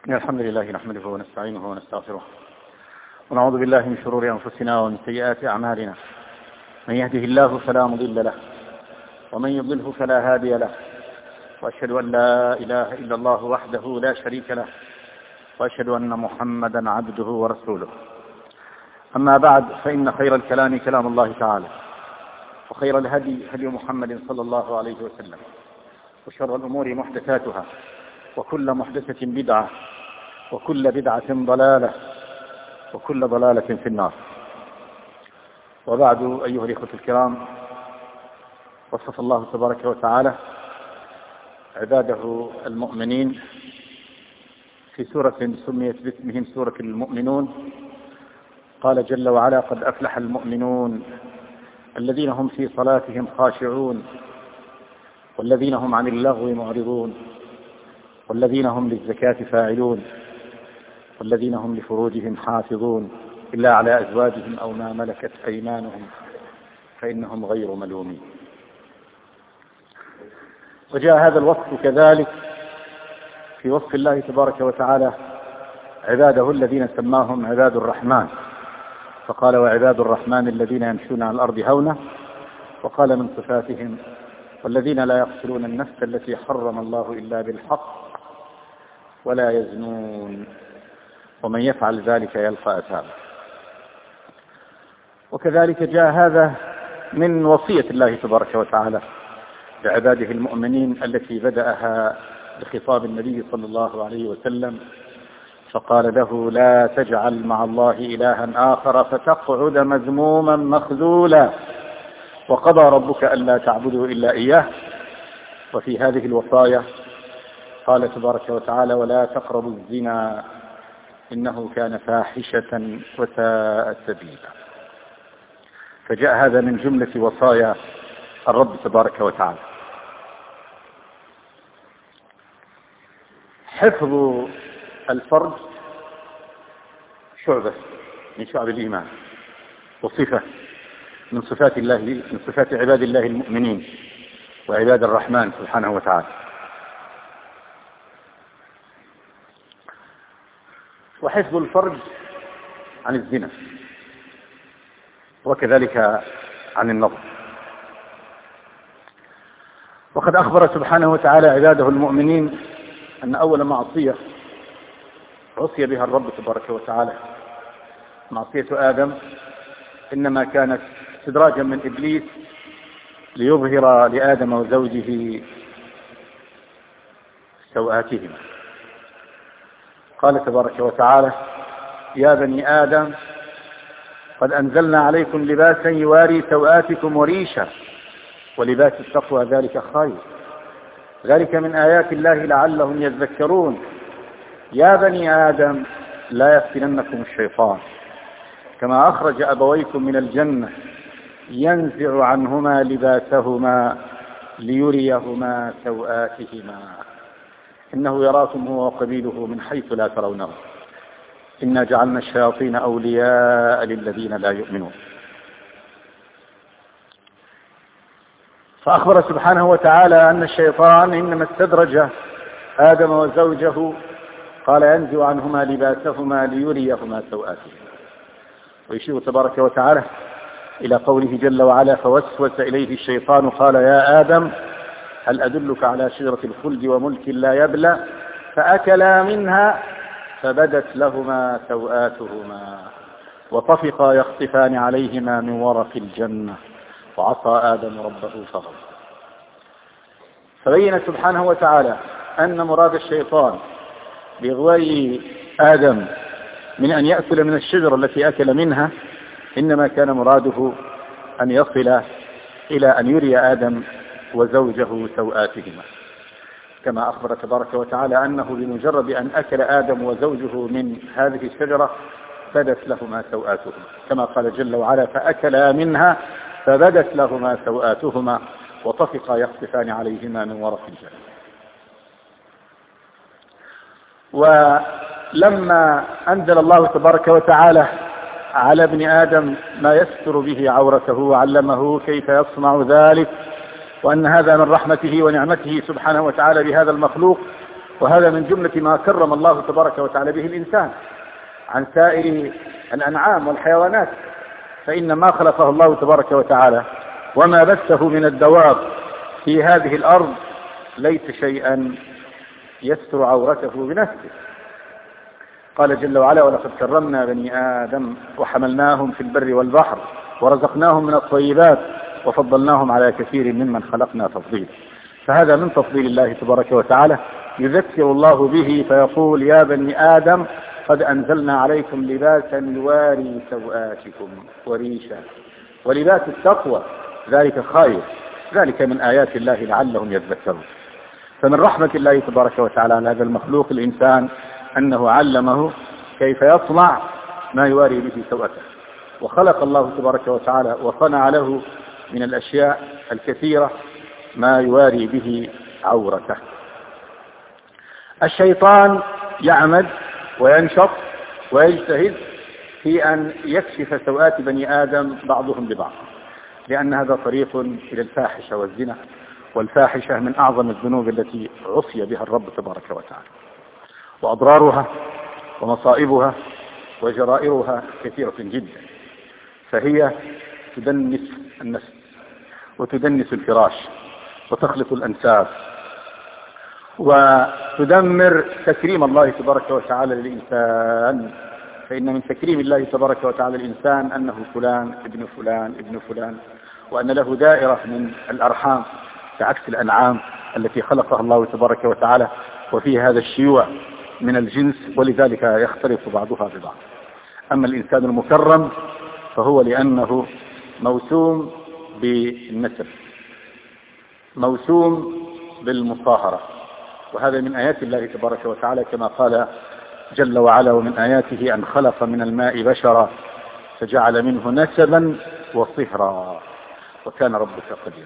إن الحمد لله نحمده ونستعينه ونستغفره ونعوذ بالله من شرور أنفسنا ومن سيئات أعمالنا. من يهده الله فلا مضل له ومن يضلله فلا هادي له، وأشهد أن لا إله إلا الله وحده لا شريك له، وأشهد أن محمدا عبده ورسوله. أما بعد، فإن خير الكلام كلام الله تعالى، وخير الهدي هدي محمد صلى الله عليه وسلم، وشر الأمور محدثاتها، وكل محدثة بدعة، وكل بدعة ضلالة، وكل ضلالة في النار. وبعد، أيها الإخوة الكرام، وصف الله تبارك وتعالى عباده المؤمنين في سورة سميت باسمهم سورة المؤمنون. قال جل وعلا: قد أفلح المؤمنون الذين هم في صلاتهم خاشعون، والذين هم عن اللغو معرضون، والذين هم للزكاة فاعلون، والذين هم لفروجهم حافظون إلا على أزواجهم أو ما ملكت أيمانهم فإنهم غير ملومين. وجاء هذا الوصف كذلك في وصف الله تبارك وتعالى عباده الذين سماهم عباد الرحمن، فقال: وعباد الرحمن الذين يمشون على الأرض هونا. وقال من صفاتهم: والذين لا يقتلون النفس التي حرم الله إلا بالحق ولا يزنون ومن يفعل ذلك يلقى أثاما. وكذلك جاء هذا من وصية الله تبارك وتعالى لعباده المؤمنين التي بدأها بخطاب النبي صلى الله عليه وسلم، فقال له: لا تجعل مع الله إلها آخر فتقعد مذموما مخذولا، وقضى ربك ألا تعبدوا إلا إياه. وفي هذه الوصايا قال تبارك وتعالى: ولا تقربوا الزنا إنه كان فاحشة وساء سبيلا. فجاء هذا من جملة وصايا الرب تبارك وتعالى. حفظ الفرج شعبة من شعب الإيمان، وصفة من صفات الله، من صفات عباد الله المؤمنين وعباد الرحمن سبحانه وتعالى. وحفظ الفرج عن الزنا، وكذلك عن النظر. وقد أخبر سبحانه وتعالى عباده المؤمنين أن أول معصية عصي بها الرب تبارك وتعالى معصية آدم، إنما كانت استدراجا من إبليس ليظهر لآدم وزوجه سوآتهما. قال تبارك وتعالى: يا بني آدم قد أنزلنا عليكم لباسا يواري سوآتكم وريشا ولباس التقوى ذلك خير، ذلك من آيات الله لعلهم يذكرون. يا بني آدم لا يفتننكم الشيطان كما أخرج أبويكم من الجنة ينزع عنهما لباسهما ليريهما سوآتهما إنه يراكم هو وقبيله من حيث لا ترونه إنا جعلنا الشياطين أولياء للذين لا يؤمنون. فأخبر سبحانه وتعالى أن الشيطان إنما استدرج آدم وزوجه، قال: ينزع عنهما لباسهما ليريهما سوآتهما. ويشير تبارك وتعالى إلى قوله جل وعلا: فوسوس إليه الشيطان قال: يا آدم هل أدلك على شجرة الخلد وملك لا يبلى فأكلا منها فبدت لهما سوآتهما وطفقا يخصفان عليهما من ورق الجنة وعصى آدم ربه فغوى. فبين سبحانه وتعالى أن مراد الشيطان بإغواء آدم من أن يأكل من الشجرة التي أكل منها إنما كان مراده أن يصل إلى أن يري آدم وزوجه سوآتهما، كما أخبر تبارك وتعالى أنه بمجرد أن أكل آدم وزوجه من هذه الشجرة بدت لهما سوآتهما، كما قال جل وعلا: فأكلا منها فبدت لهما سوآتهما وطفقا يخصفان عليهما من ورق الجنة. ولما أنزل الله تبارك وتعالى على ابن آدم ما يستر به عورته وعلمه كيف يصنع ذلك، وأن هذا من رحمته ونعمته سبحانه وتعالى بهذا المخلوق، وهذا من جملة ما كرم الله تبارك وتعالى به الإنسان عن سائر الأنعام والحيوانات، فإن ما خلقه الله تبارك وتعالى وما بثه من الدواب في هذه الأرض ليس شيئا يستر عورته بنفسه. قال جل وعلا: ولقد كرمنا بني آدم وحملناهم في البر والبحر ورزقناهم من الطيبات وفضلناهم على كثير ممن خلقنا تفضيلا. فهذا من تفضيل الله تبارك وتعالى يذكر الله به فيقول: يا بني آدم قد أنزلنا عليكم لباسا يواري سوآتكم وريشا ولباس التقوى ذلك خير، ذلك من آيات الله لعلهم يذكرون. فمن رحمة الله تبارك وتعالى على هذا المخلوق الإنسان أنه علمه كيف يصنع ما يواري به سوءته، وخلق الله تبارك وتعالى وصنع له من الأشياء الكثيرة ما يواري به عورته. الشيطان يعمد وينشط ويجتهد في أن يكشف سوءات بني آدم بعضهم ببعض، لأن هذا طريق إلى الفاحشة والزنا، والفاحشة من أعظم الذنوب التي عصي بها الرب تبارك وتعالى، وأضرارها ومصائبها وجرائرها كثيرة جدا، فهي تدنس النفس وتدنس الفراش وتخلط الأنساب وتدمر تكريم الله تبارك وتعالى للإنسان. فإن من تكريم الله تبارك وتعالى للإنسان أنه فلان ابن فلان ابن فلان، وأن له دائرة من الأرحام كعكس الأنعام التي خلقها الله تبارك وتعالى، وفي هذا الشيوع من الجنس، ولذلك يختلط بعضها ببعض. أما الإنسان المكرم فهو لأنه موسوم بالنسب، موسوم بالمصاهرة، وهذا من آيات الله تبارك وتعالى كما قال جل وعلا: ومن آياته أن خلق من الماء بشرا فجعل منه نسبا وصهرا وكان ربك قديرا.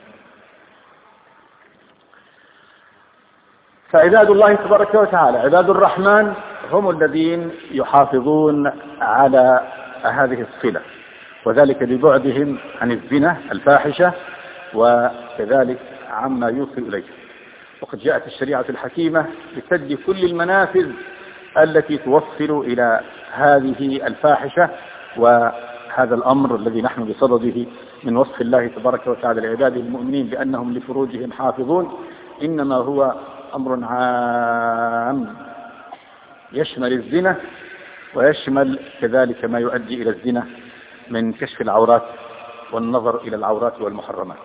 فعباد الله تبارك وتعالى عباد الرحمن هم الذين يحافظون على هذه الصلة، وذلك ببعدهم عن الزنا الفاحشة وكذلك عما يوصل إليه. وقد جاءت الشريعة الحكيمة بسد كل المنافذ التي توصل إلى هذه الفاحشة، وهذا الأمر الذي نحن بصدده من وصف الله تبارك وتعالى لعباده المؤمنين بأنهم لفروجهم حافظون إنما هو أمر عام يشمل الزنا ويشمل كذلك ما يؤدي إلى الزنا من كشف العورات والنظر إلى العورات والمحرمات.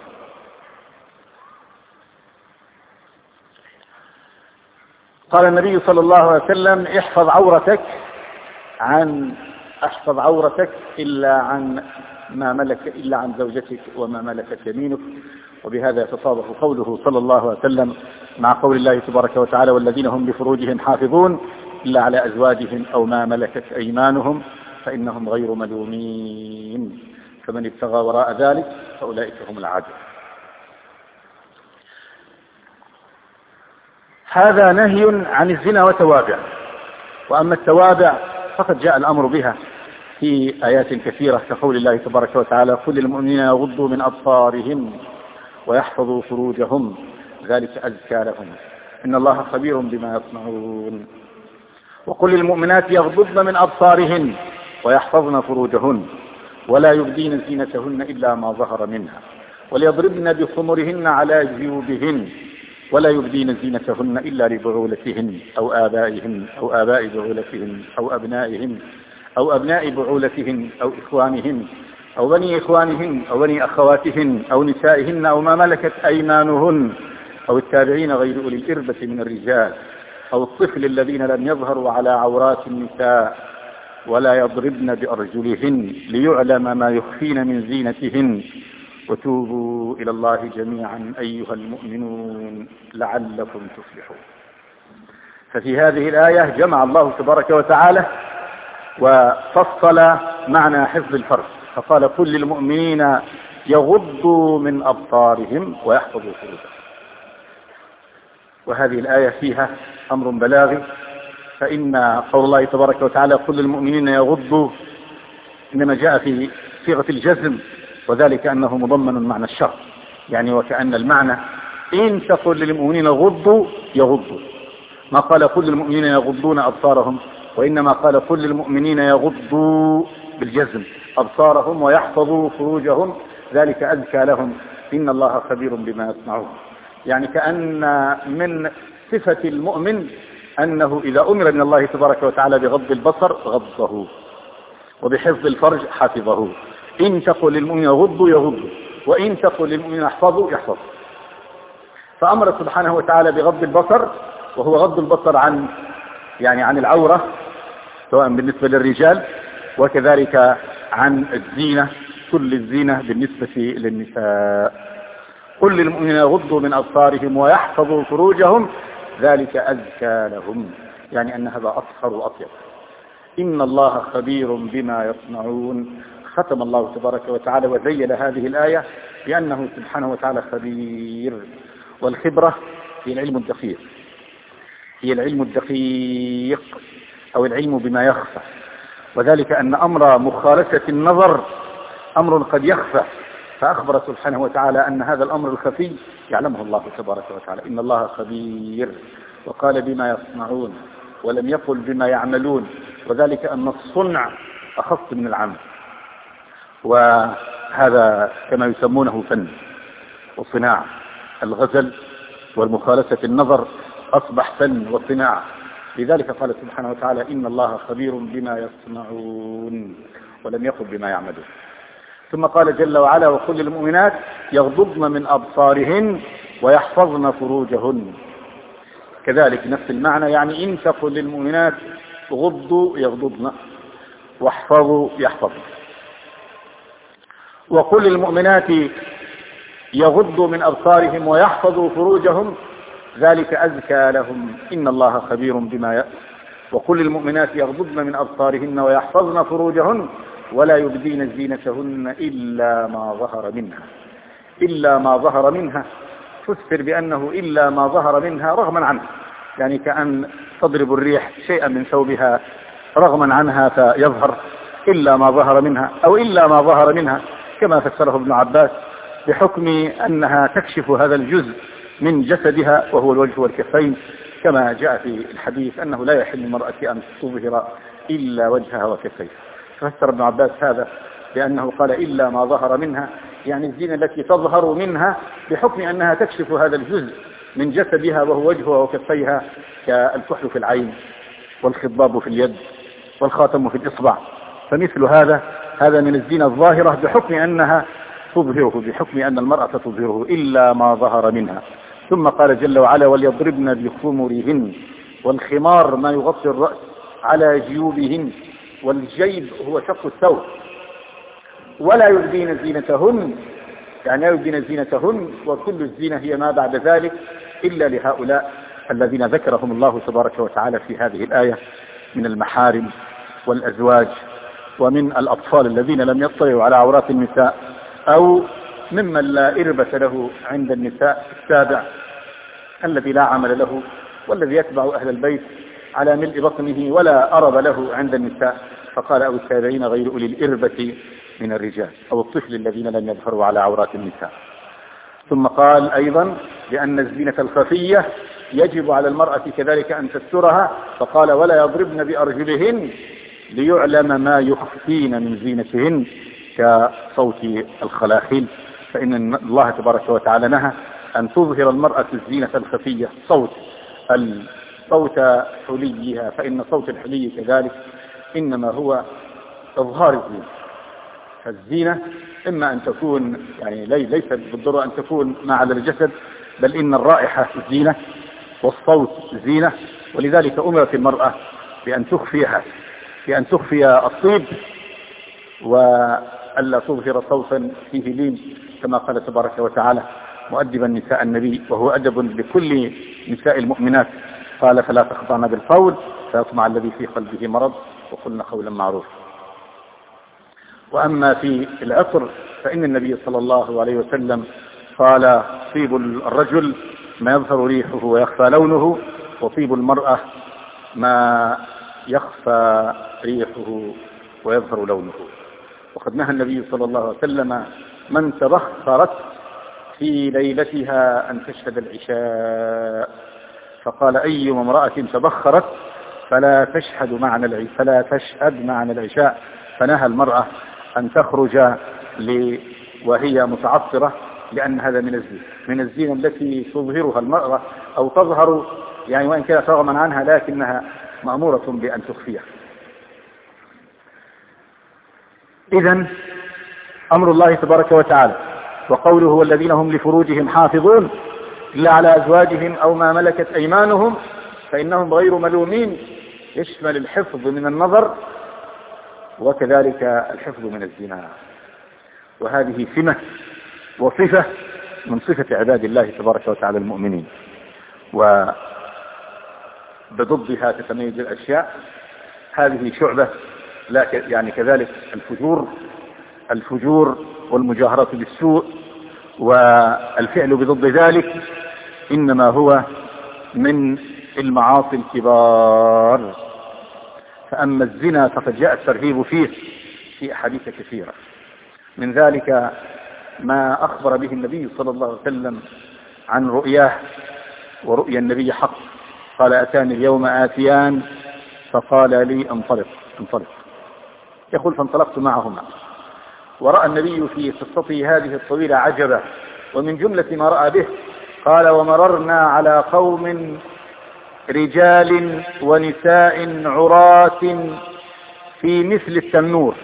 قال النبي صلى الله عليه وسلم: احفظ عورتك إلا عن زوجتك وما ملكت يمينك. وبهذا يتصادف قوله صلى الله عليه وسلم مع قول الله تبارك وتعالى: والذين هم لفروجهم حافظون إلا على أزواجهم أو ما ملكت أيمانهم فإنهم غير ملومين، فمن ابتغى وراء ذلك فأولئك هم العادون. هذا نهي عن الزنا وتوابع. وأما التوابع فقد جاء الأمر بها في آيات كثيرة كقول الله تبارك وتعالى: قل للمؤمنين يغضوا من أبصارهم ويحفظوا فروجهم ذلك أزكى لهم إن الله خبير بما يصنعون. وقل للمؤمنات يغضضن من أبصارهن ويحفظن فروجهن ولا يبدين زينتهن إلا ما ظهر منها وليضربن بخمرهن على جيوبهن ولا يبدين زينتهن إلا لبعولتهن أو آبائهن أو آباء بعولتهن أو أبنائهن أو أبناء بعولتهن أو إخوانهن أو بني إخوانهن أو بني أخواتهن أو نسائهن أو ما ملكت أيمانهن أو التابعين غير أولي الإربة من الرجال أو الطفل الذين لم يظهروا على عورات النساء ولا يضربن بأرجلهن ليعلم ما يخفين من زينتهن وتوبوا إلى الله جميعا أيها المؤمنون لعلكم تفلحون. ففي هذه الآية جمع الله تبارك وتعالى وفصل معنى حفظ الفرج، فقال: كل المؤمنين يغضوا من أبصارهم ويحفظوا فروجهم. وهذه الآية فيها أمر بلاغي، فإن قول الله تبارك وتعالى كل المؤمنين يغضوا إنما جاء في صيغة الجزم، وذلك أنه مضمن معنى الشرط، يعني وكأن المعنى إن تقول للمؤمنين غضوا يغضوا، ما قال كل المؤمنين يغضون أبصارهم، وإنما قال كل المؤمنين يغضوا بالجزم أبصارهم ويحفظوا فروجهم ذلك أزكى لهم إن الله خبير بما يصنعون. يعني كأن من صفة المؤمن أنه إذا أمر من الله تبارك وتعالى بغض البصر غضه، وبحفظ الفرج حفظه. إن تقل للمؤمنين يغضوا يغضوا، وإن تقل للمؤمنين يحفظوا يحفظ. فأمر سبحانه وتعالى بغض البصر، وهو غض البصر عن العورة سواء بالنسبة للرجال، وكذلك عن الزينة، كل الزينة بالنسبة للنساء. قل للمؤمنين يغضوا من أبصارهم ويحفظوا فروجهم ذلك أزكى لهم، يعني أن هذا أطهر وأطيب. إن الله خبير بما يصنعون. ختم الله تبارك وتعالى وزين هذه الآية بأنه سبحانه وتعالى خبير. والخبرة هي العلم الدقيق، هي العلم الدقيق أو العلم بما يخفى، وذلك أن أمر مخالفة النظر أمر قد يخفى، فأخبر سبحانه وتعالى أن هذا الأمر الخفي يعلمه الله تبارك وتعالى. إن الله خبير، وقال بما يصنعون ولم يقل بما يعملون، وذلك أن الصنع أخص من العمل، وهذا كما يسمونه فن وصناعة. الغزل والمخالفة النظر أصبح فن وصناعة. لذلك قال سبحانه وتعالى إن الله خبير بما يصنعون، ولم يقل بما يعملون. ثم قال جل وعلا وقل للمؤمنات يغضضن من أبصارهن ويحفظن فروجهن، كذلك نفس المعنى. يعني إن تقل للمؤمنات غضوا يغضضن، واحفظوا يحفظن. وقل للمؤمنات يغضوا من أبصارهم ويحفظوا فروجهم ذلك أزكى لهم إن الله خبير بما وقل للمؤمنات يغضضن من أبصارهن ويحفظن فروجهن ولا يبدين زينتهن إلا ما ظهر منها. إلا ما ظهر منها فسر بأنه إلا ما ظهر منها رغما عنها، يعني كأن تضرب الريح شيئا من ثوبها رغما عنها فيظهر إلا ما ظهر منها، أو إلا ما ظهر منها كما فسره ابن عباس بحكم أنها تكشف هذا الجزء من جسدها وهو الوجه والكفين، كما جاء في الحديث أنه لا يحل المرأة أن تظهر إلا وجهها وكفيها. فسر ابن عباس هذا بأنه قال إلا ما ظهر منها، يعني الزينة التي تظهر منها بحكم أنها تكشف هذا الجزء من جسدها وهو وجهها وكفيها، كالكحل في العين والخضاب في اليد والخاتم في الإصبع. فمثل هذا من الزينة الظاهرة بحكم أنها تظهره، بحكم أن المرأة تظهره إلا ما ظهر منها. ثم قال جل وعلا وليضربن بخمرهن، والخمار ما يغطي الرأس على جيوبهن، والجيب هو شق الثوب. ولا يبدين زينتهن، يعني لا يبدين زينتهن، وكل الزينة هي ما بعد ذلك إلا لهؤلاء الذين ذكرهم الله تبارك وتعالى في هذه الآية من المحارم والأزواج ومن الأطفال الذين لم يطلعوا على عورات النساء، أو ممن لا إربة له عند النساء، التابع الذي لا عمل له والذي يتبع أهل البيت على ملء بطنه ولا أرب له عند النساء. فقال أو التابعين غير أولي الإربة من الرجال، أو الطفل الذين لم يظهروا على عورات النساء. ثم قال أيضا بأن الزينة الخفية يجب على المرأة كذلك أن تسترها، فقال ولا يضربن بأرجلهن ليعلم ما يخفين من زينتهن، كصوت الخلاخيل. فإن الله تبارك وتعالى نهى أن تظهر المرأة الزينة الخفية، صوت حليها، فإن صوت الحلي كذلك إنما هو إظهار الزينة. فالزينة إما أن تكون يعني ليس بالضرورة أن تكون ما على الجسد، بل إن الرائحة زينة والصوت زينة، ولذلك أمرت المرأة بأن تخفي الطيب وألا تظهر صوتا فيه لين، كما قال تبارك وتعالى مؤدبا نساء النبي وهو أدب لكل نساء المؤمنات، قال فلا تخضعن بالقول فيطمع الذي في قلبه مرض وقلن قولا معروفا. وأما في العطر فإن النبي صلى الله عليه وسلم قال طيب الرجل ما يظهر ريحه ويخفى لونه، وطيب المرأة ما يخفى ريحه ويظهر لونه. وقد نهى النبي صلى الله عليه وسلم من تبخرت في ليلتها أن تشهد العشاء، فقال أي امرأة تبخرت فلا تشهد معنا العشاء، فنهى المرأة أن تخرج وهي متعطرة، لأن هذا من الزينة التي تظهرها المرأة أو تظهر، يعني وإن كانت رغما عنها لكنها مأمورة بأن تخفيها. إذن أمر الله تبارك وتعالى وقوله والذين هم لفروجهم حافظون إلا على أزواجهم أو ما ملكت أيمانهم فإنهم غير ملومين، يشمل الحفظ من النظر وكذلك الحفظ من الزنا، وهذه سمة وصفة من صفة عباد الله تبارك وتعالى المؤمنين، وبضدها تتميز الأشياء. هذه شعبة، يعني كذلك الفجور والمجاهرة بالسوء والفعل بضد ذلك إنما هو من المعاصي الكبار. فأما الزنا فقد جاء الترهيب فيه في أحاديث كثيرة، من ذلك ما أخبر به النبي صلى الله عليه وسلم عن رؤياه، ورؤيا النبي حق. قال أتاني اليوم آتيان فقال لي انطلق، يقول فانطلقت معهما، ورأى النبي في قصته هذه الطويلة عجبا، ومن جملة ما رأى به قال ومررنا على قوم رجال ونساء عراة في مثل التنور،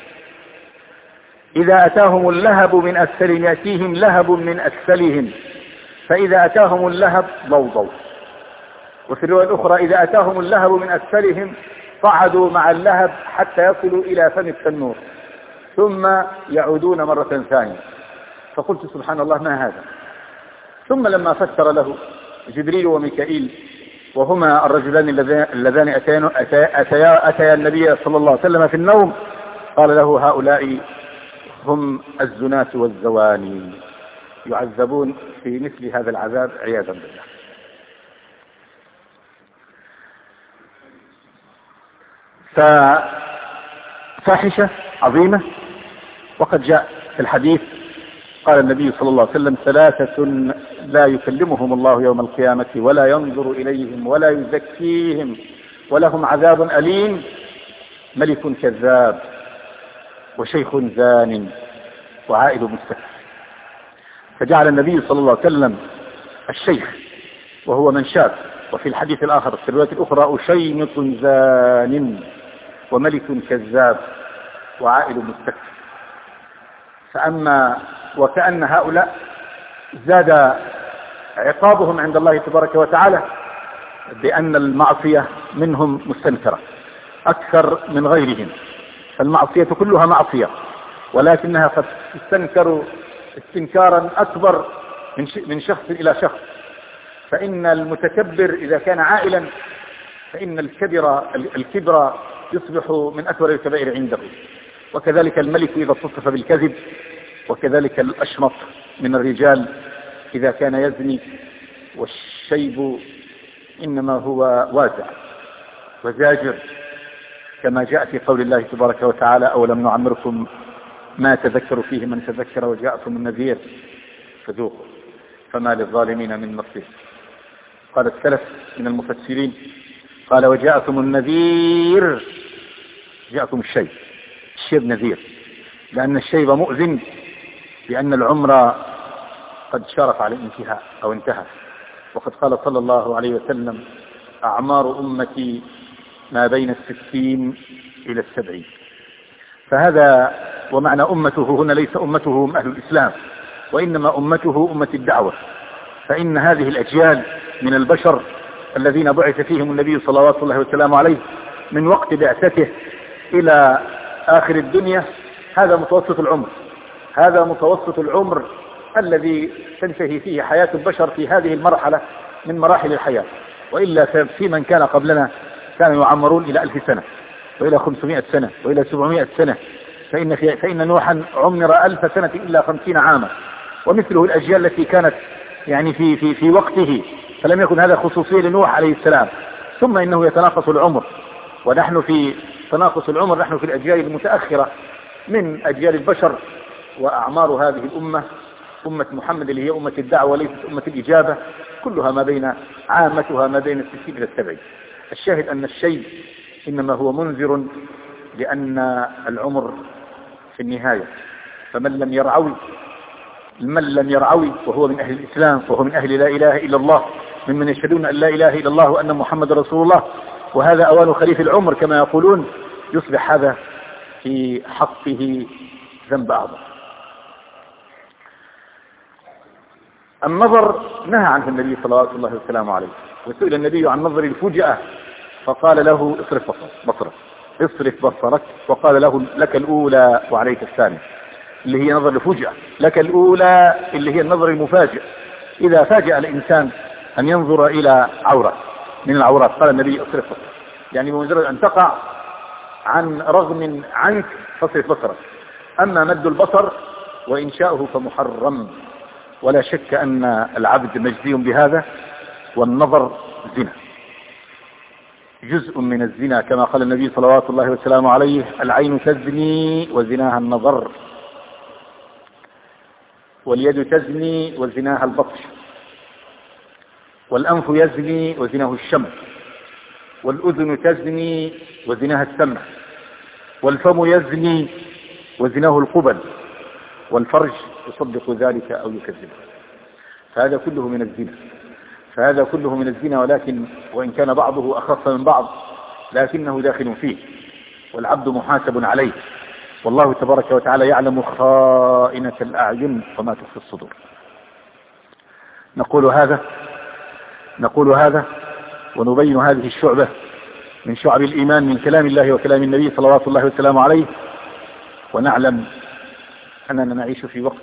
إذا أتاهم اللهب من أسفلهم يأتيهم لهب من أسفلهم، فإذا أتاهم اللهب ضوضوا. وفي الرواية الأخرى إذا أتاهم اللهب من أسفلهم صعدوا مع اللهب حتى يصلوا إلى فم التنور ثم يعودون مرة ثانية. فقلت سبحان الله ما هذا؟ ثم لما فسر له جبريل وميكائيل، وهما الرجلان اللذان أتيا النبي صلى الله عليه وسلم في النوم، قال له هؤلاء هم الزناة والزواني، يعذبون في مثل هذا العذاب عياذا بالله. ففاحشة عظيمة. وقد جاء في الحديث قال النبي صلى الله عليه وسلم ثلاثة لا يكلمهم الله يوم القيامة ولا ينظر إليهم ولا يزكيهم ولهم عذاب أليم، ملك كذاب وشيخ زان وعائد مستكبر. فجعل النبي صلى الله عليه وسلم الشيخ وهو من شاب، وفي الحديث الآخر في الرواية الأخرى أشيمط زان وملك كذاب وعائد مستكبر. فأما وكأن هؤلاء زاد عقابهم عند الله تبارك وتعالى بأن المعصية منهم مستنكرة أكثر من غيرهم، فالمعصية كلها معصية، ولكنها قد تستنكر استنكارا أكبر من شخص إلى شخص. فإن المتكبر إذا كان عائلا فإن الكبر يصبح من أكبر الكبائر عنده، وكذلك الملك إذا اتصف بالكذب، وكذلك الأشمط من الرجال إذا كان يزني. والشيب إنما هو وازع وزاجر، كما جاء في قول الله تبارك وتعالى أولم نعمركم ما تذكر فيه من تذكر وجاءكم النذير فذوقوا فما للظالمين من نصير. قال السلف من المفسرين قال وجاءكم النذير، جاءكم الشيب نذير، لأن الشيب مؤذن، لأن العمر قد شرف على الانتهاء أو انتهى. وقد قال صلى الله عليه وسلم أعمار أمتي ما بين 60 إلى 70. فهذا ومعنى أمته هنا ليس أمته هم أهل الإسلام، وإنما أمته أمة الدعوة. فإن هذه الأجيال من البشر الذين بعث فيهم النبي صلى الله عليه وسلم عليه من وقت بعثته إلى آخر الدنيا، هذا متوسط العمر الذي تنتهي فيه حياة البشر في هذه المرحلة من مراحل الحياة. وإلا في من كان قبلنا كانوا يعمرون إلى 1000 سنة وإلى 500 سنة وإلى 700 سنة، فإن نوحا عمر 1000 سنة إلا 50 عاما، ومثله الأجيال التي كانت يعني في وقته، فلم يكن هذا خصوصية لنوح عليه السلام. ثم إنه يتناقص العمر، ونحن في تناقص العمر، نحن في الأجيال المتأخرة من أجيال البشر. وأعمار هذه الأمة أمة محمد اللي هي أمة الدعوة وليست أمة الإجابة، كلها ما بين عامتها ما بين 60 إلى 70. الشاهد أن الشيء إنما هو منذر، لأن العمر في النهاية. فمن لم يرعوي وهو من أهل الإسلام فهو من أهل لا إله إلا الله، ممن يشهدون أن لا إله إلا الله وأن محمد رسول الله، وهذا أوان خليف العمر كما يقولون، يصبح هذا في حقه ذنب أعظم. النظر نهى عنه النبي صلى الله عليه وسلم عليه، وسئل النبي عن نظر الفجأة فقال له اصرف بصرك، وقال له لك الأولى وعليك الثانية، اللي هي نظر الفجأة. لك الأولى اللي هي النظر المفاجئ، إذا فاجأ الإنسان أن ينظر إلى عورة من العورات قال النبي اصرف بصرك، يعني بمجرد أن تقع عن رغم عنك فاصرف بصرك. أما مد البصر وإنشاؤه فمحرم، ولا شك أن العبد مجزي بهذا. والنظر زنا، جزء من الزنا، كما قال النبي صلوات الله وسلامه عليه: العين تزني وزناها النظر، واليد تزني وزناها البطش، والأنف يزني وزناه الشم، والأذن تزني وزناها السمع، والفم يزني وزناه القبل، والفرج يصدق ذلك أو يكذبه. فهذا كله من الزنا، ولكن وإن كان بعضه أخص من بعض لكنه داخل فيه، والعبد محاسب عليه، والله تبارك وتعالى يعلم خائنة الأعين وما تخفي الصدور. نقول هذا ونبين هذه الشعبة من شعب الإيمان من كلام الله وكلام النبي صلوات الله وسلامه عليه، ونعلم أننا نعيش في وقت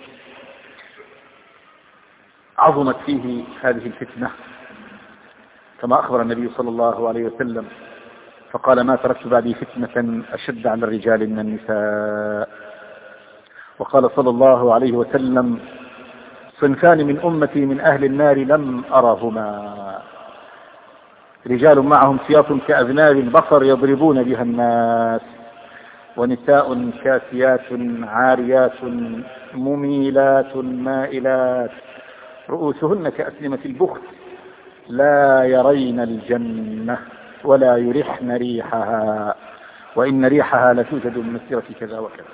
عظمت فيه هذه الفتنة، كما أخبر النبي صلى الله عليه وسلم فقال: ما تركت بعدي فتنة أشد على الرجال من النساء. وقال صلى الله عليه وسلم: صنفان من أمتي من أهل النار لم أرهما: رجال معهم سياط كأذناب البقر يضربون بها الناس، ونساء كاسيات عاريات مميلات مائلات رؤوسهن كأسنمة البخت لا يرين الجنة ولا يرحن ريحها، وإن ريحها لتوجد من مسيرة كذا وكذا.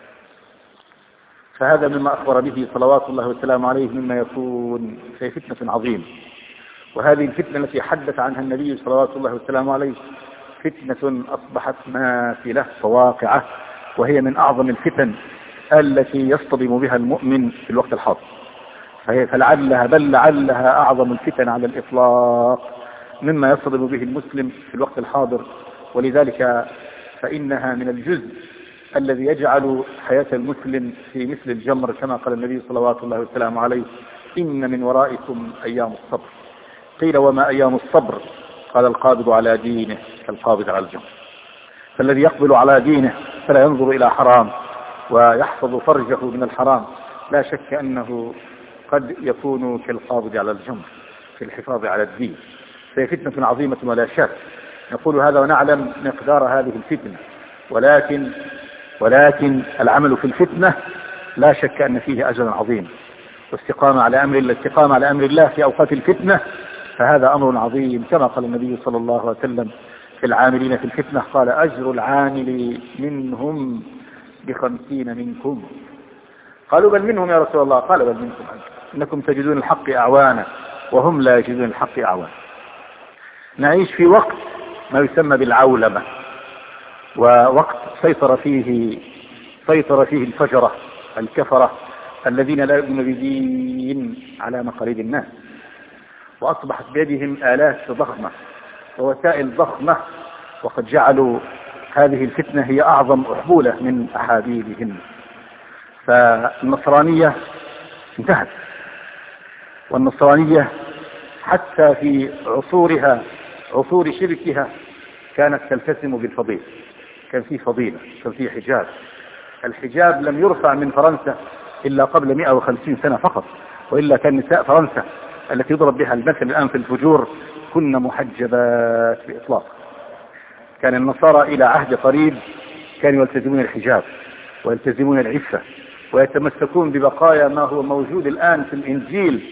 فهذا مما أخبر به صلوات الله وسلامه عليه مما يكون في فتنة عظيمة. وهذه الفتنة التي حدث عنها النبي صلوات الله وسلامه عليه فتنة أصبحت ماثلة وواقعة، وهي من أعظم الفتن التي يصطدم بها المؤمن في الوقت الحاضر، فلعلها بل لعلها أعظم الفتن على الإطلاق مما يصطدم به المسلم في الوقت الحاضر. ولذلك فإنها من الجزء الذي يجعل حياة المسلم في مثل الجمر، كما قال النبي صلوات الله وسلامه عليه: إن من ورائكم أيام الصبر. قيل: وما أيام الصبر؟ قال: القابض على دينه كالقابض على الجمر. فالذي يقبل على دينه فلا ينظر إلى حرام ويحفظ فرجه من الحرام لا شك أنه قد يكون كالقابض على الجمر في الحفاظ على الدين. فهي فتنة عظيمة ولا شك. نقول هذا ونعلم مقدار هذه الفتنة، ولكن العمل في الفتنة لا شك أن فيه أجر عظيم، واستقامة على أمر الله في أوقات الفتنة، فهذا أمر عظيم، كما قال النبي صلى الله عليه وسلم في العاملين في الفتنة: قال: أجر العامل منهم ب50 منكم. قالوا: بل منهم يا رسول الله؟ قال: بل منكم أنتم، إنكم تجدون الحق أعوانا وهم لا يجدون الحق أعوانا. نعيش في وقت ما يسمى بالعولمة، ووقت سيطر فيه الفجرة الكفرة الذين لا يؤمنون بدين على مقاليد الناس، وأصبحت بيدهم آلات ضخمة ووسائل ضخمة، وقد جعلوا هذه الفتنة هي أعظم أحبولة من أحابيلهم. فالنصرانية انتهت، والنصرانية حتى في عصور شركها كانت تلتزم بالفضيلة، كان في فضيلة، كان في حجاب. الحجاب لم يرفع من فرنسا إلا قبل 150 سنة فقط، وإلا كان نساء فرنسا التي يضرب بها المثل الآن في الفجور كن محجبات بإطلاق. كان النصارى إلى عهد قريب كانوا يلتزمون الحجاب ويلتزمون العفة ويتمسكون ببقايا ما هو موجود الآن في الإنجيل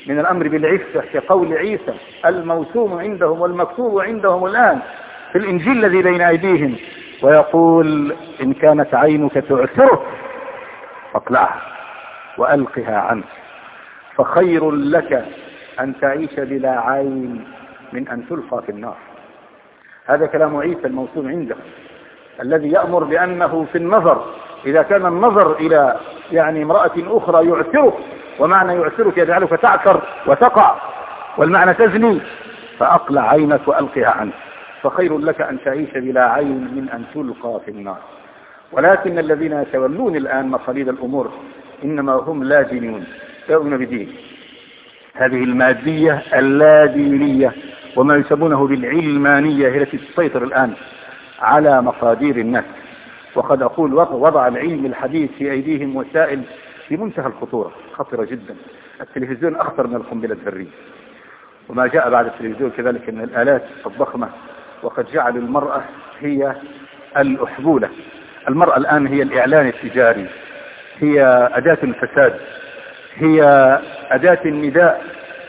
من الأمر بالعفة كقول عيسى الموسوم عندهم والمكتوب عندهم الآن في الإنجيل الذي بين أيديهم، ويقول إن كانت عينك تعثرك فاقلعها وألقها عنك، فخير لك أن تعيش بلا عين من أن تلقى في النار. هذا كلام عيسى الموسوم عنده، الذي يأمر بأنه في النظر إذا كان النظر إلى امرأة أخرى يعثرك، ومعنى يعثرك يجعلك تعثر وتقع، والمعنى تزني، فأقلع عينك وألقها عنك، فخير لك أن تعيش بلا عين من أن تلقى في النار. ولكن الذين يتولون الآن مصاليد الأمور إنما هم لا دينيون، يؤمنون بدين هذه المادية اللادينية، وما يسمونه بالعلمانية هي التي تسيطر الآن على مقادير الناس. وقد أقول وضع العلم الحديث في أيديهم وسائل في منتهى الخطورة، خطرة جدا. التلفزيون أخطر من القنبلة الذرية، وما جاء بعد التلفزيون كذلك من الآلات الضخمة، وقد جعلوا المرأة هي الأحبولة. المرأة الآن هي الإعلان التجاري، هي أداة الفساد، هي أداة النداء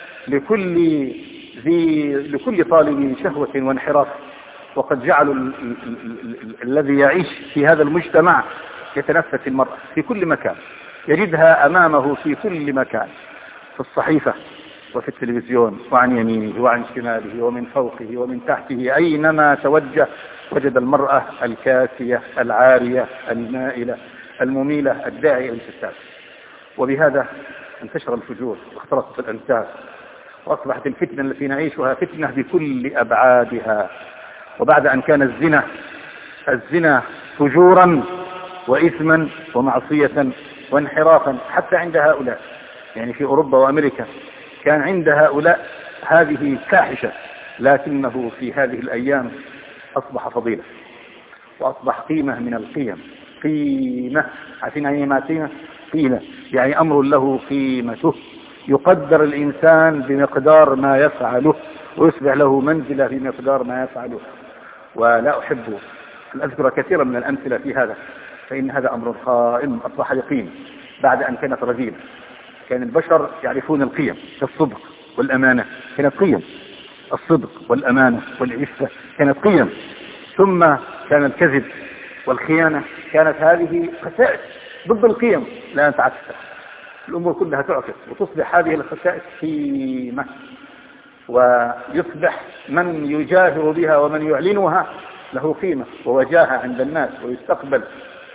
لكل طالب شهوة وانحراف. وقد جعلوا الذي يعيش في هذا المجتمع يتنفس المرأة في كل مكان، يجدها أمامه في كل مكان، في الصحيفة وفي التلفزيون، وعن يمينه وعن شماله ومن فوقه ومن تحته، أينما توجه وجد المرأة الكاسية العارية المائلة المميلة الداعية للفساد. وبهذا انتشر الفجور واختلطت الأنساب، وأصبحت الفتنة التي نعيشها فتنة بكل أبعادها. وبعد أن كان الزنا فجورا وإثما ومعصية وانحرافا حتى عند هؤلاء، في أوروبا وأمريكا كان عند هؤلاء هذه فاحشة، لكنه في هذه الأيام أصبح فضيلة وأصبح قيمة من القيم. قيمة، عارفين يعني ما قيمة؟ يعني أمر له قيمته، يقدر الإنسان بمقدار ما يفعله، ويصبح له منزلة بمقدار ما يفعله. ولا أحب أن أذكر كثيرا من الأمثلة في هذا، فإن هذا أمر قائم أصبح يقين بعد أن كانت رذيلة. كان البشر يعرفون القيم كالصدق والأمانة، كانت قيم الصدق والأمانة والعفة، كانت قيم. ثم كان الكذب والخيانة، كانت هذه خسائس ضد القيم. لا نتعكس، الأمور كلها تعكس وتصبح هذه الخسائس قيمة، ويصبح من يجاهر بها ومن يعلنها له قيمة ووجاهة عند الناس ويستقبل.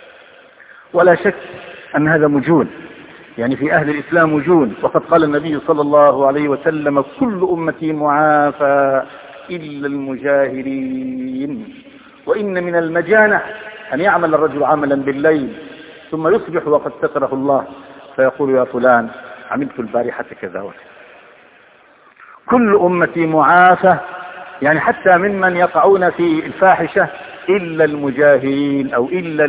ولا شك أن هذا مجون، في أهل الإسلام مجون. وقد قال النبي صلى الله عليه وسلم كل أمتي معافى إلا المجاهرين. وإن من المجانة أن يعمل الرجل عملا بالليل ثم يصبح وقد ستره الله فيقول يا فلان عملت البارحة كذا وكذا. كل أمتي معافى، حتى ممن يقعون في الفاحشة إلا المجاهرين أو إلا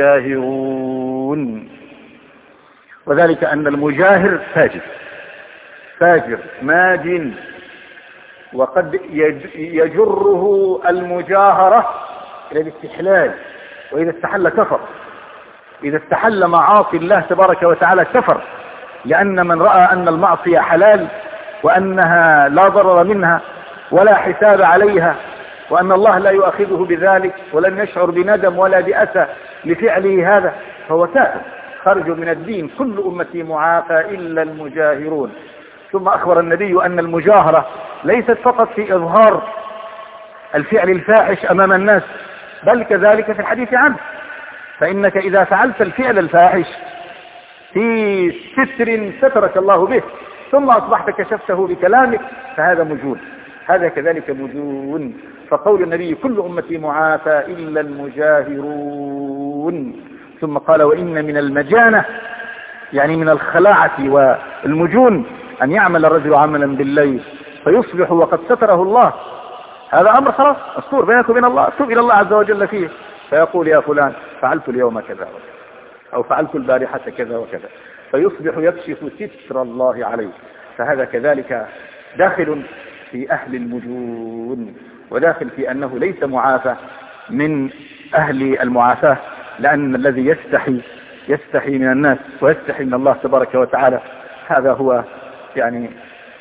المجاهرون. وذلك أن المجاهر فاجر ماجن، وقد يجره المجاهرة إلى الاستحلال، وإذا استحل كفر. إذا استحل معاصي الله تبارك وتعالى كفر، لأن من رأى أن المعصية حلال وأنها لا ضرر منها ولا حساب عليها، وأن الله لا يؤاخذه بذلك ولن يشعر بندم ولا بأسى لفعله هذا، فهو كافر خرج من الدين. كل أمتي معافى إلا المجاهرون. ثم أخبر النبي أن المجاهرة ليست فقط في إظهار الفعل الفاحش أمام الناس، بل كذلك في الحديث عنه. فإنك إذا فعلت الفعل الفاحش في ستر سترك الله به، ثم أصبحت كشفته بكلامك، فهذا مجون. هذا كذلك مجون. فقول النبي كل أمتي معافى إلا المجاهرون. ثم قال وإن من المجانة، من الخلاعة والمجون، أن يعمل الرجل عملا بالليل فيصبح وقد ستره الله. هذا أمر خلاص أسطور بينك وبين الله، توب إلى الله عز وجل فيه، فيقول يا فلان فعلت اليوم كذا وكذا، أو فعلت البارحة كذا وكذا، فيصبح يكشف ستر الله عليه. فهذا كذلك داخل في أهل المجون، وداخل في أنه ليس معافى من أهل المعافاة، لأن الذي يستحي من الناس ويستحي من الله تبارك وتعالى، هذا هو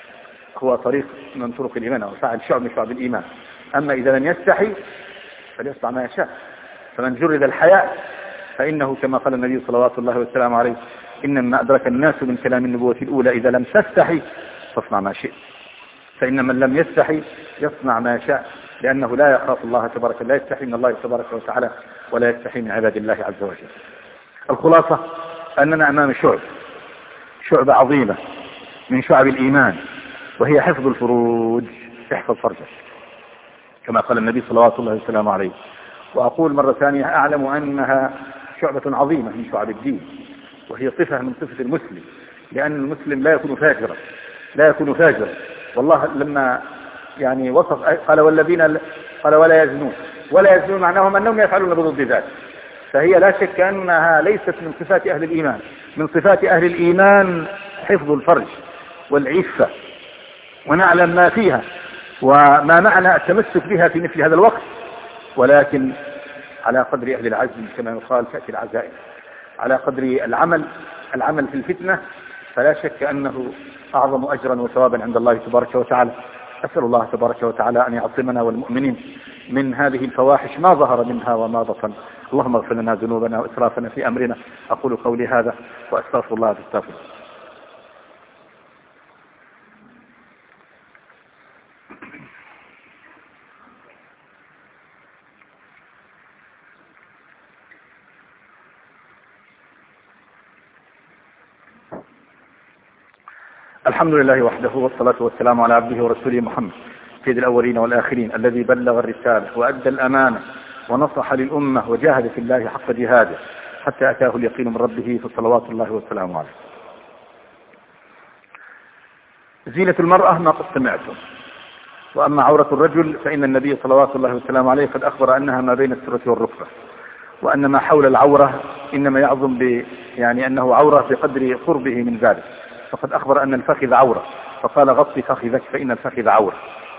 هو طريق من طرق الإيمان أو شعب من شعب الإيمان. أما إذا لم يستحي فليصنع ما يشاء. فمن جرد الحياء فإنه كما قال النبي صلوات الله والسلام عليه إنما أدرك الناس من كلام النبوة الأولى إذا لم تستحي فاصنع ما شئت. فإن من لم يستحي يصنع ما شاء، لأنه لا يخاف الله تبارك، لا يستحي من الله تبارك وتعالى ولا يستحي من عباد الله عز وجل. الخلاصة أننا أمام شعبة عظيمة من شعب الإيمان، وهي حفظ الفروج. احفظ فرجك كما قال النبي صلوات الله والسلام عليه. وأقول مرة ثانية أعلم أنها شعبة عظيمة من شعب الدين، وهي صفة من صفة المسلم، لأن المسلم لا يكون فاجرا. والله لما يعني وصف قال والذين قال ولا يزنون معناهم أنهم يفعلون بضد ذلك. فهي لا شك أنها ليست من صفات أهل الإيمان. من صفات أهل الإيمان حفظ الفرج والعفة، ونعلم ما فيها وما معنى التمسك بها في مثل هذا الوقت، ولكن على قدر أهل العزم كما يقال تأتي العزائم، على قدر العمل في الفتنة، فلا شك أنه أعظم أجرا وثوابا عند الله تبارك وتعالى. أسأل الله تبارك وتعالى أن يعصمنا والمؤمنين من هذه الفواحش ما ظهر منها وما بطن. اللهم اغفر لنا ذنوبنا وإسرافنا في أمرنا. أقول قولي هذا وأستغفر الله فاستغفر. الحمد لله وحده والصلاة والسلام على عبده ورسوله محمد سيد الأولين والآخرين، الذي بلغ الرسالة وأدى الأمانة ونصح للأمة وجاهد في الله حق جهاده حتى أتاه اليقين من ربه، فصلوات الله والسلام عليه. زينة المرأة ما قد سمعتم، وأما عورة الرجل فإن النبي صلوات الله والسلام عليه قد أخبر أنها ما بين السرة والركبة، وأن ما حول العورة إنما يعظم يعني أنه عورة بقدر قربه من ذلك. فقد أخبر أن الفخذ عورة، فقال غطي فخذك فإن الفخذ عورة.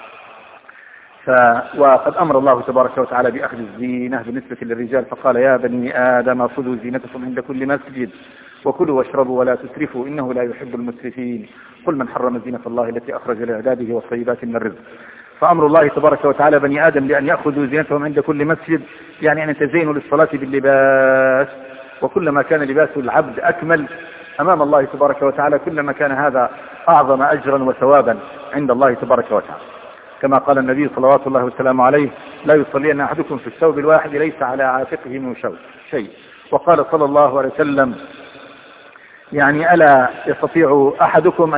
وقد أمر الله تبارك وتعالى بأخذ الزينة بالنسبة للرجال، فقال يا بني آدم خذوا زينتكم عند كل مسجد وكلوا واشربوا ولا تسرفوا إنه لا يحب المسرفين. قل من حرم زينة الله التي أخرج لعباده والطيبات من الرزق. فأمر الله تبارك وتعالى بني آدم لأن يأخذوا زينتهم عند كل مسجد، يعني أن يتزينوا للصلاة باللباس، وكلما كان لباس العبد أكمل أمام الله تبارك وتعالى كلما كان هذا أعظم أجرا وثوابا عند الله تبارك وتعالى. كما قال النبي صلوات الله والسلام عليه لا يصلين أحدكم في الثوب الواحد ليس على عاتقه من شيء. وقال صلى الله عليه وسلم يعني ألا يستطيع أحدكم أن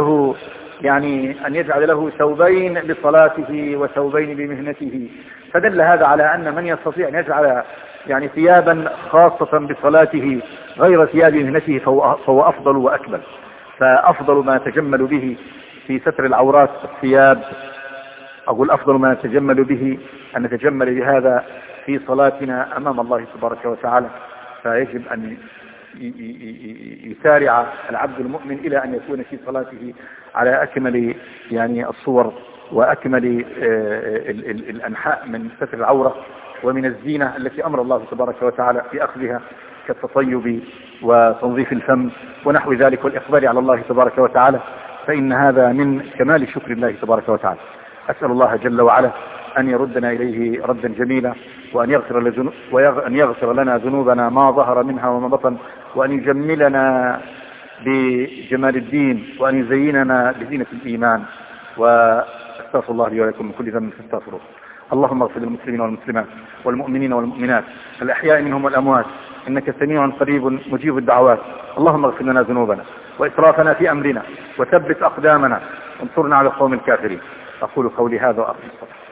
يجعل له ثوبين لصلاته وثوبين لمهنته. فدل هذا على أن من يستطيع أن يجعل يعني ثيابا خاصة بصلاته غير ثياب مهنته فهو أفضل وأكمل. فأفضل ما نتجمل به في ستر العورات الثياب، أقول أفضل ما نتجمل به أن نتجمل بهذا في صلاتنا أمام الله تبارك وتعالى. فيجب أن يسارع العبد المؤمن إلى أن يكون في صلاته على أكمل يعني الصور وأكمل الأنحاء من ستر العورة ومن الزينة التي أمر الله تبارك وتعالى بأخذها كالتطيب وتنظيف الفم ونحو ذلك والإقبال على الله تبارك وتعالى، فإن هذا من كمال شكر الله تبارك وتعالى. أسأل الله جل وعلا أن يردنا إليه ردا جميلا، وأن يغفر لنا ذنوبنا ما ظهر منها وما بطن، وأن يجملنا بجمال الدين، وأن يزيننا بزينة الإيمان. وأستغفر الله لي ولكم من كل ذنب فاستغفروه. اللهم اغفر للمسلمين والمسلمات والمؤمنين والمؤمنات الأحياء منهم والأموات إنك سميع قريب مجيب الدعوات. اللهم اغفر لنا ذنوبنا وإسرافنا في أمرنا وثبت أقدامنا وانصرنا على القوم الكافرين. أقول قولي هذا وأقم الصلاة.